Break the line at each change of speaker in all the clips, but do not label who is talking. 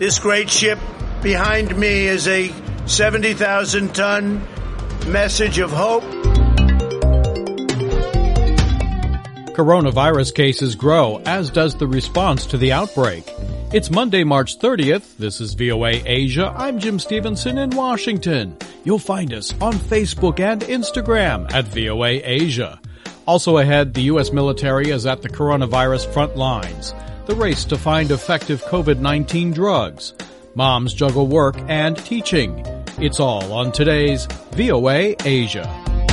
This great ship behind me is a 70,000-ton message of hope.
Coronavirus cases grow, as does the response to the outbreak. It's Monday, March 30th. This is VOA Asia. I'm Jim Stevenson in Washington. You'll find us on Facebook and Instagram at VOA Asia. Also ahead, the U.S. military is at the coronavirus front lines. The race to find effective COVID-19 drugs. Moms juggle work and teaching. It's all on today's VOA Asia.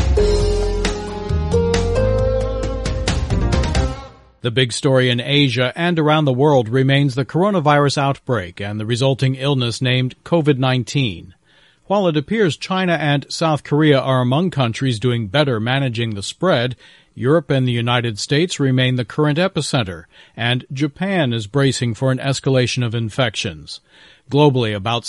The big story in Asia and around the world remains the coronavirus outbreak and the resulting illness named COVID-19. While it appears China and South Korea are among countries doing better managing the spread, Europe and the United States remain the current epicenter, and Japan is bracing for an escalation of infections. Globally, about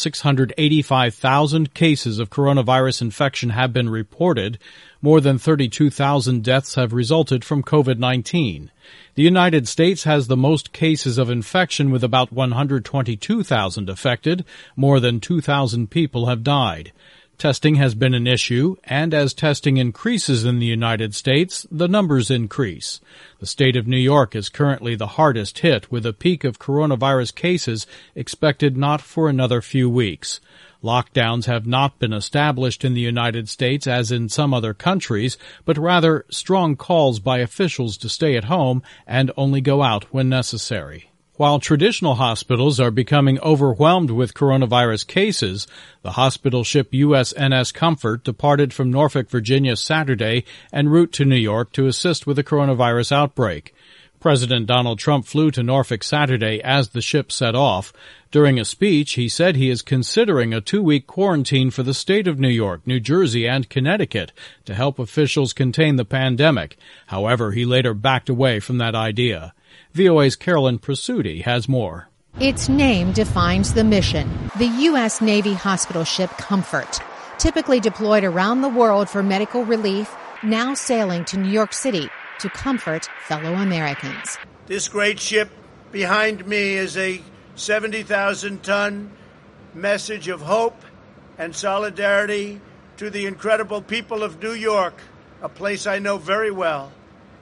685,000 cases of coronavirus infection have been reported. More than 32,000 deaths have resulted from COVID-19. The United States has the most cases of infection with about 122,000 affected. More than 2,000 people have died. Testing has been an issue, and as testing increases in the United States, the numbers increase. The state of New York is currently the hardest hit, with a peak of coronavirus cases expected not for another few weeks. Lockdowns have not been established in the United States as in some other countries, but rather strong calls by officials to stay at home and only go out when necessary. While traditional hospitals are becoming overwhelmed with coronavirus cases, the hospital ship USNS Comfort departed from Norfolk, Virginia Saturday en route to New York to assist with the coronavirus outbreak. President Donald Trump flew to Norfolk Saturday as the ship set off. During a speech, he said he is considering a 2-week quarantine for the state of New York, New Jersey, and Connecticut to help officials contain the pandemic. However, he later backed away from that idea. VOA's Carolyn Presutti has more.
Its name defines the mission. The U.S. Navy hospital ship Comfort, typically deployed around the world for medical relief, now sailing to New York City to comfort fellow Americans.
This great ship behind me is a 70,000-ton message of hope and solidarity to the incredible people of New York, a place I know very well,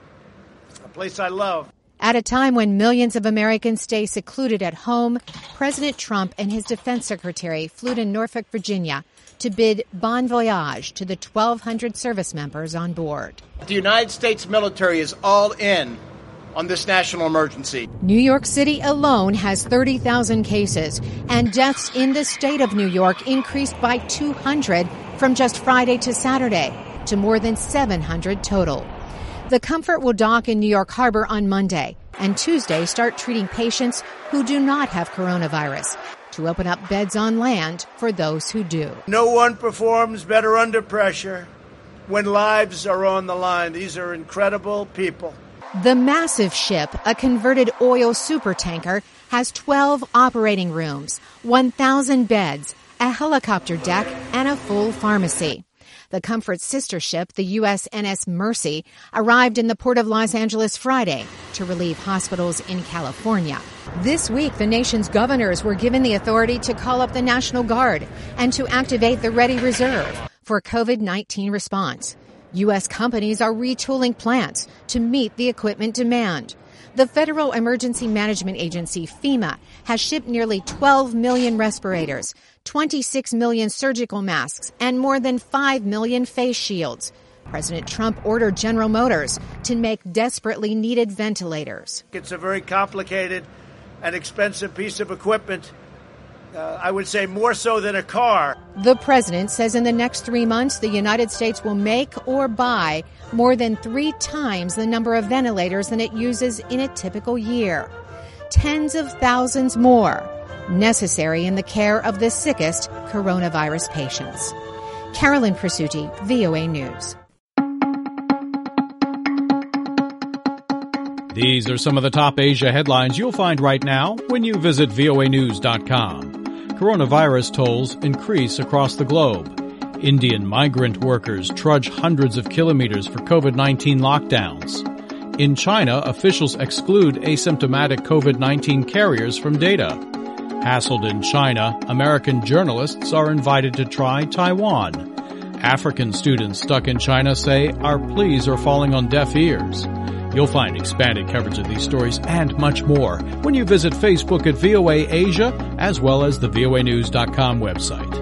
a place I love.
At a time when millions of Americans stay secluded at home, President Trump and his defense secretary flew to Norfolk, Virginia to bid bon voyage to the 1,200 service members on board.
The United States military is all in on this national emergency.
New York City alone has 30,000 cases, and deaths in the state of New York increased by 200 from just Friday to Saturday to more than 700 total. The Comfort will dock in New York Harbor on Monday and Tuesday start treating patients who do not have coronavirus to open up beds on land for those who do.
No one performs better under pressure when lives are on the line. These are incredible people.
The massive ship, a converted oil supertanker, has 12 operating rooms, 1,000 beds, a helicopter deck, and a full pharmacy. The Comfort's sister ship, the USNS Mercy, arrived in the port of Los Angeles Friday to relieve hospitals in California. This week, the nation's governors were given the authority to call up the National Guard and to activate the Ready Reserve for COVID-19 response. U.S. companies are retooling plants to meet the equipment demand. The Federal Emergency Management Agency, FEMA, has shipped nearly 12 million respirators, 26 million surgical masks, and more than 5 million face shields. President Trump ordered General Motors to make desperately needed ventilators.
It's a very complicated and expensive piece of equipment. I would say more so than a car.
The president says in the next 3 months, the United States will make or buy more than 3 times the number of ventilators than it uses in a typical year. Tens of thousands more necessary in the care of the sickest coronavirus patients. Carolyn Presutti, VOA News.
These are some of the top Asia headlines you'll find right now when you visit voanews.com. Coronavirus tolls increase across the globe. Indian migrant workers trudge hundreds of kilometers for COVID-19 lockdowns. In China, officials exclude asymptomatic COVID-19 carriers from data. Hassled in China, American journalists are invited to try Taiwan. African students stuck in China say our pleas are falling on deaf ears. You'll find expanded coverage of these stories and much more when you visit Facebook at VOA Asia, as well as the voanews.com website.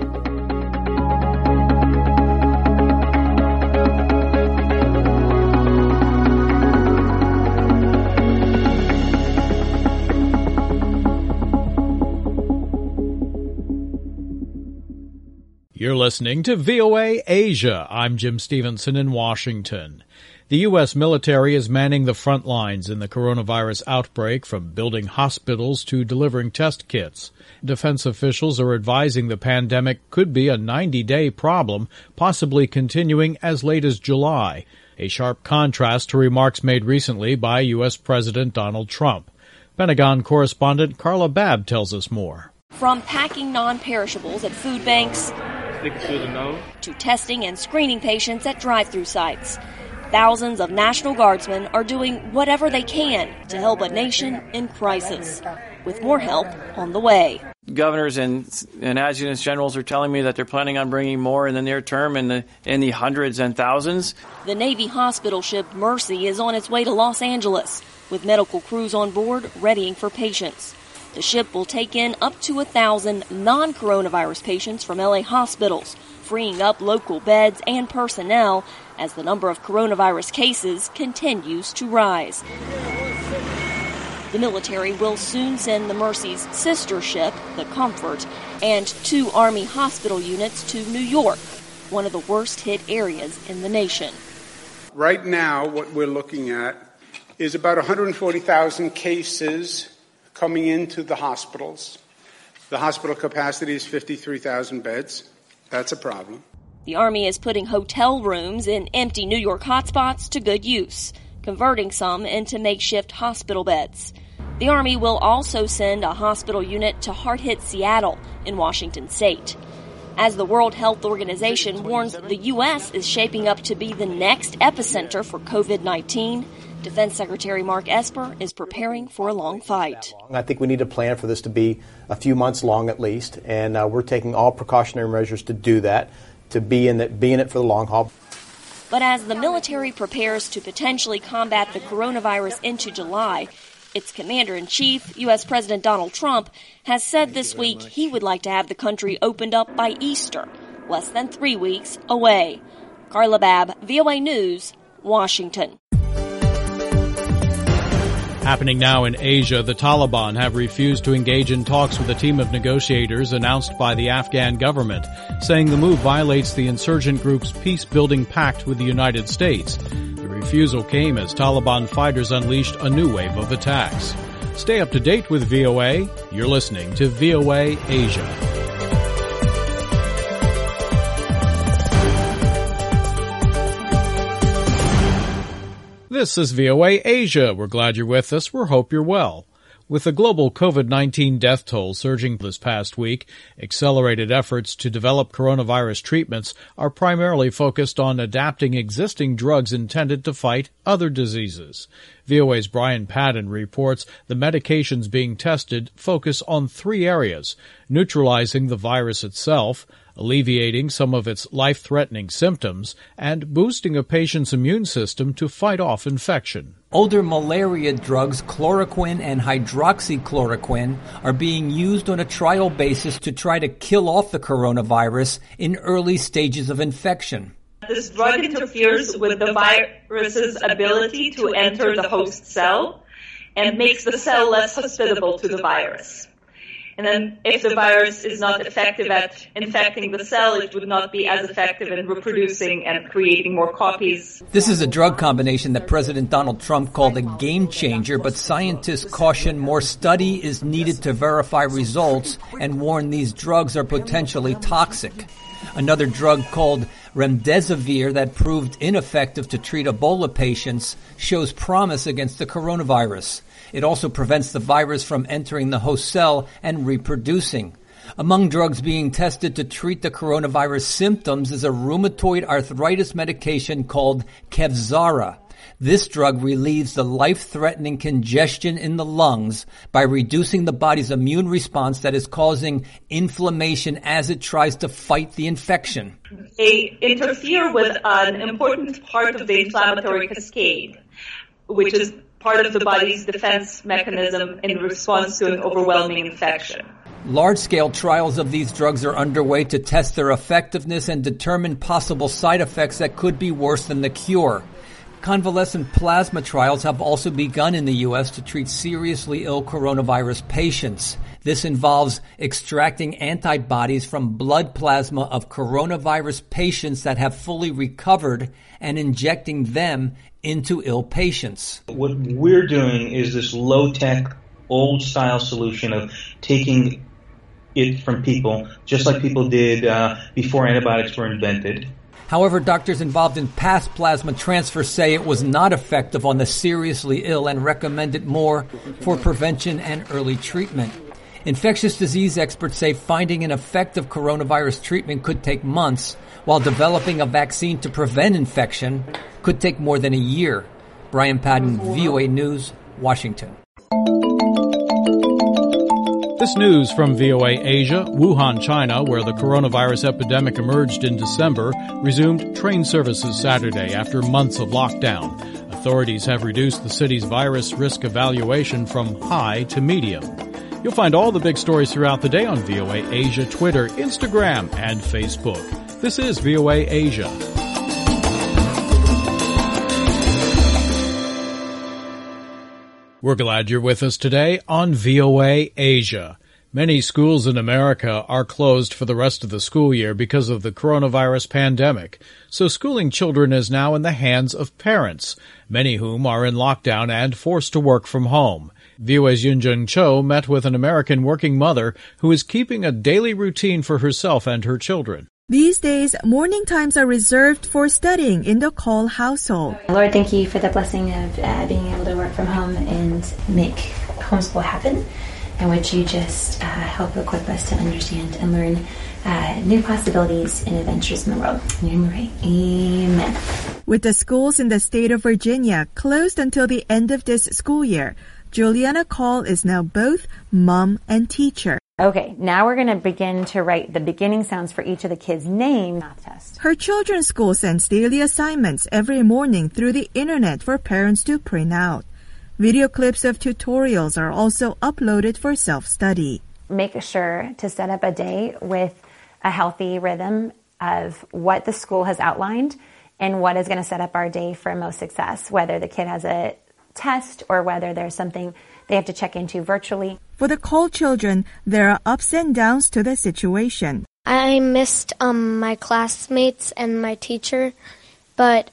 You're listening to VOA Asia. I'm Jim Stevenson in Washington. The U.S. military is manning the front lines in the coronavirus outbreak, from building hospitals to delivering test kits. Defense officials are advising the pandemic could be a 90-day problem, possibly continuing as late as July, a sharp contrast to remarks made recently by U.S. President Donald Trump. Pentagon correspondent Carla Babb tells us more.
From packing non-perishables at food banks to testing and screening patients at drive-through sites, thousands of National Guardsmen are doing whatever they can to help a nation in crisis, with more help on the way.
Governors and adjutants generals are telling me that they're planning on bringing more in the near term in the hundreds and thousands.
The Navy hospital ship Mercy is on its way to Los Angeles, with medical crews on board readying for patients. The ship will take in up to 1,000 non-coronavirus patients from LA hospitals, freeing up local beds and personnel as the number of coronavirus cases continues to rise. The military will soon send the Mercy's sister ship, the Comfort, and 2 Army hospital units to New York, one of the worst-hit areas in the nation.
Right now, what we're looking at is about 140,000 cases coming into the hospitals. The hospital capacity is 53,000 beds. That's a problem.
The Army is putting hotel rooms in empty New York hotspots to good use, converting some into makeshift hospital beds. The Army will also send a hospital unit to hard-hit Seattle in Washington state. As the World Health Organization warns the U.S. is shaping up to be the next epicenter for COVID-19, Defense Secretary Mark Esper is preparing for a long fight.
I think we need to plan for this to be a few months long at least, and we're taking all precautionary measures to do that, to be in it for the long haul.
But as the military prepares to potentially combat the coronavirus into July, its commander-in-chief, U.S. President Donald Trump, has said this week he would like to have the country opened up by Easter, less than 3 weeks away. Carla Babb, VOA News, Washington.
Happening now in Asia, the Taliban have refused to engage in talks with a team of negotiators announced by the Afghan government, saying the move violates the insurgent group's peace-building pact with the United States. The refusal came as Taliban fighters unleashed a new wave of attacks. Stay up to date with VOA. You're listening to VOA Asia. This is VOA Asia. We're glad you're with us. We hope you're well. With the global COVID-19 death toll surging this past week, accelerated efforts to develop coronavirus treatments are primarily focused on adapting existing drugs intended to fight other diseases. VOA's Brian Padden reports the medications being tested focus on 3 areas: neutralizing the virus itself, alleviating some of its life-threatening symptoms, and boosting a patient's immune system to fight off infection.
Older malaria drugs, chloroquine and hydroxychloroquine, are being used on a trial basis to try to kill off the coronavirus in early stages of infection.
This drug interferes with the virus's ability to enter the host cell and makes the cell less hospitable to the virus. And then if the virus is not effective at infecting the cell, it would not be as effective in reproducing and creating more copies.
This is a drug combination that President Donald Trump called a game changer, but scientists caution more study is needed to verify results and warn these drugs are potentially toxic. Another drug called remdesivir that proved ineffective to treat Ebola patients shows promise against the coronavirus. It also prevents the virus from entering the host cell and reproducing. Among drugs being tested to treat the coronavirus symptoms is a rheumatoid arthritis medication called Kevzara. This drug relieves the life-threatening congestion in the lungs by reducing the body's immune response that is causing inflammation as it tries to fight the infection.
They interfere with an important part of the inflammatory cascade, which is part of the body's defense mechanism in response to an overwhelming infection.
Large-scale trials of these drugs are underway to test their effectiveness and determine possible side effects that could be worse than the cure. Convalescent plasma trials have also begun in the U.S. to treat seriously ill coronavirus patients. This involves extracting antibodies from blood plasma of coronavirus patients that have fully recovered and injecting them into ill patients.
What we're doing is this low-tech, old-style solution of taking it from people, just like people did before antibiotics were invented.
However, doctors involved in past plasma transfers say it was not effective on the seriously ill and recommend it more for prevention and early treatment. Infectious disease experts say finding an effective coronavirus treatment could take months, while developing a vaccine to prevent infection could take more than a year. Brian Padden, VOA News, Washington.
This news from VOA Asia. Wuhan, China, where the coronavirus epidemic emerged in December, resumed train services Saturday after months of lockdown. Authorities have reduced the city's virus risk evaluation from high to medium. You'll find all the big stories throughout the day on VOA Asia, Twitter, Instagram, and Facebook. This is VOA Asia. We're glad you're with us today on VOA Asia. Many schools in America are closed for the rest of the school year because of the coronavirus pandemic, so schooling children is now in the hands of parents, many whom are in lockdown and forced to work from home. VOA's Yunjung Cho met with an American working mother who is keeping a daily routine for herself and her children.
These days, morning times are reserved for studying in the Cole household.
Lord, thank you for the blessing of being able to work from home and make homeschool happen. And would you just help equip us to understand and learn new possibilities and adventures in the world. In your name, amen.
With the schools in the state of Virginia closed until the end of this school year, Juliana Cole is now both mom and teacher.
Okay, now we're going to begin to write the beginning sounds for each of the kids' names. Math test.
Her children's school sends daily assignments every morning through the internet for parents to print out. Video clips of tutorials are also uploaded for self-study.
Make sure to set up a day with a healthy rhythm of what the school has outlined and what is going to set up our day for most success, whether the kid has a test or whether there's something they have to check into virtually.
For the Cole children, there are ups and downs to the situation.
I missed my classmates and my teacher, but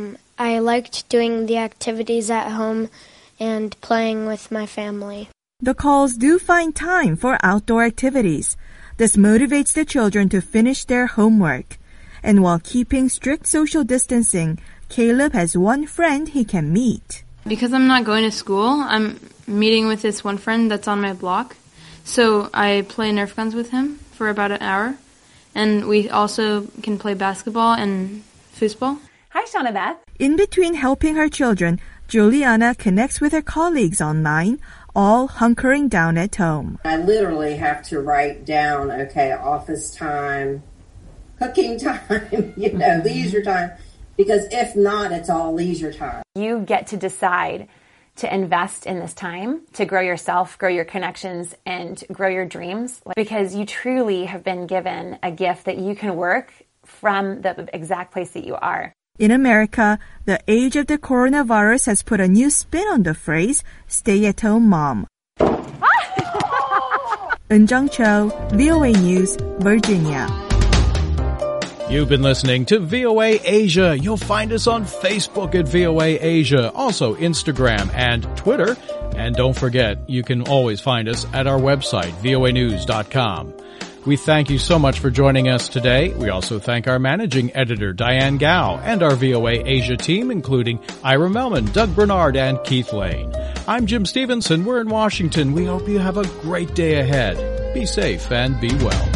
I liked doing the activities at home and playing with my family.
The Coles do find time for outdoor activities. This motivates the children to finish their homework. And while keeping strict social distancing, Caleb has one friend he can meet.
Because I'm not going to school, I'm meeting with this one friend that's on my block. So I play Nerf guns with him for about an hour. And we also can play basketball and foosball.
Hi, Shauna Beth.
In between helping her children, Juliana connects with her colleagues online, all hunkering down at home.
I literally have to write down, okay, office time, cooking time, leisure time. Because if not, it's all leisure time.
You get to decide to invest in this time to grow yourself, grow your connections, and grow your dreams. Because you truly have been given a gift that you can work from the exact place that you are.
In America, the age of the coronavirus has put a new spin on the phrase, stay-at-home mom. Eunjung Cho, VOA News, Virginia.
You've been listening to VOA Asia. You'll find us on Facebook at VOA Asia, also Instagram and Twitter. And don't forget, you can always find us at our website, voanews.com. We thank you so much for joining us today. We also thank our managing editor, Diane Gao, and our VOA Asia team, including Ira Melman, Doug Bernard, and Keith Lane. I'm Jim Stevenson. We're in Washington. We hope you have a great day ahead. Be safe and be well.